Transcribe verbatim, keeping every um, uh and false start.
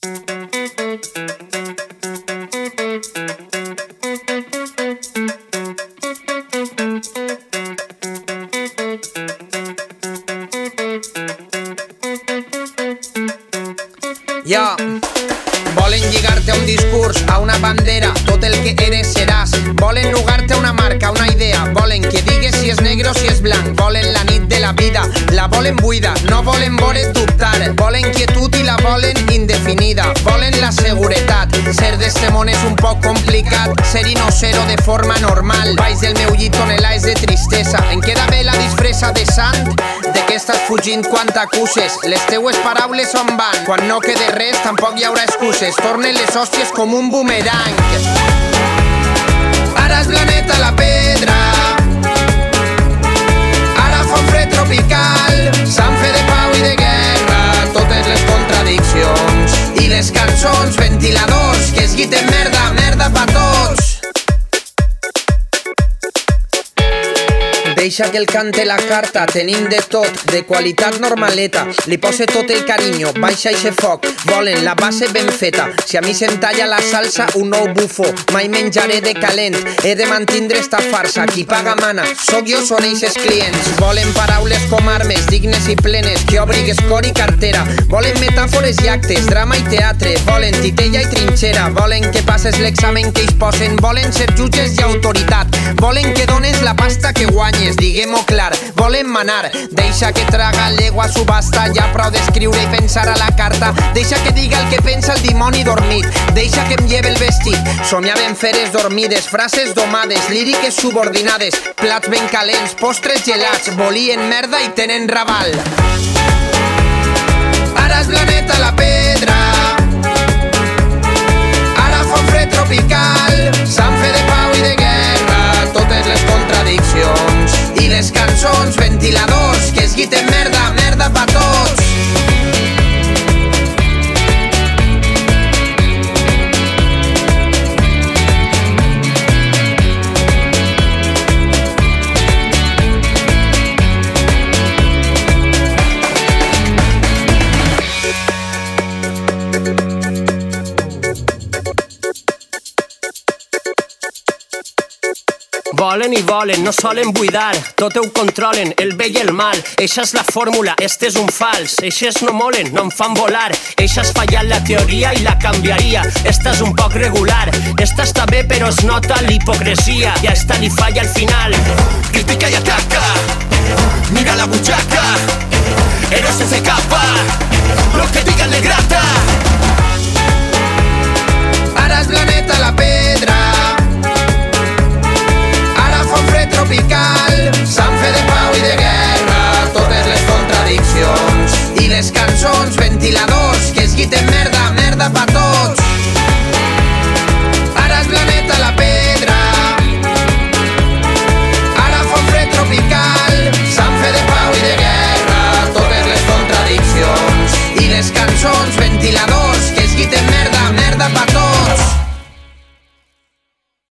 Jo, volen lligar-te a un discurs, a una bandera, tot el que eres seràs. Volen nugar-te a una marca, a una idea. Volen que digues si és negre o si és blanc. Volen la nit de la vida, la volen buida. No volen veure't dubtar. Volen quietud i la volen indefinida. Volen la seguretat. Ser d'este món és un poc complicat. Ser-hi no ser-ho de forma normal. Baix del meu llit tonelades de tristesa. Em queda bé la disfressa de sant. De què estàs fugint quan t'acuses? Les teues paraules on van? Quan no quede res tampoc hi haurà excuses. Tornen les hòsties com un boomerang. Ara és planeta la pedra. Ara fa un fred tropical. Sant fe de pau i de guerra. Totes les contradiccions i les cançons, ventiladors que es guiten merda, merda pa tots. Deixa que el cante la carta, tenim de tot, de qualitat normaleta. Li pose tot el carinyo, baixa eixe foc. Volen la base ben feta. Si a mi se'm talla la salsa, un nou bufo. Mai menjaré de calent, he de mantindre esta farsa. Qui paga mana, soc jo, són eixes clients. Volen paraules com armes, dignes i plenes, que obrigues cor i cartera. Volen metàfores i actes, drama i teatre. Volen titella i trinxera. Volen que passes l'examen que ells posen. Volen ser jutges i autoritat. Volen que dones la pasta que guanyes. Diguem-ho clar, volen manar. Deixa que traga l'egua subhasta. Ja prou d'escriure i pensar a la carta. Deixa que diga el que pensa el dimoni dormit. Deixa que em lleve el vestit. Somiaven feres dormides, frases domades, líriques subordinades, plats ben calents, postres gelats. Volien merda i tenen raval. Ara és planeta la pedra. Ara fa un fred tropical. Sant fe de pau i de guerra. Totes les contradiccions i les cançons, ventiladors que es guiten merda, merda pa tots. Volen i volen, no solen buidar, tot ho controlen, el bé i el mal. Eixa és la fórmula, este és un fals. Eixes no molen, no em fan volar. Eixa has fallat la teoria i la canviaria. Esta és un poc regular, esta està bé però es nota l'hipocresia. I a esta li falla al final. Critica i ataca, mira la butxaca, héroe sense capa, lo que digan le grata. Ara és planeta la pedra. Tropical, Sant fe de pau i de guerra, totes les contradiccions i les cançons, ventiladors que es guiten merda, merda pa tots. Ara és planeta la pedra. Ara fa un fred tropical, Sant fe de pau i de guerra, totes les contradiccions i les cançons,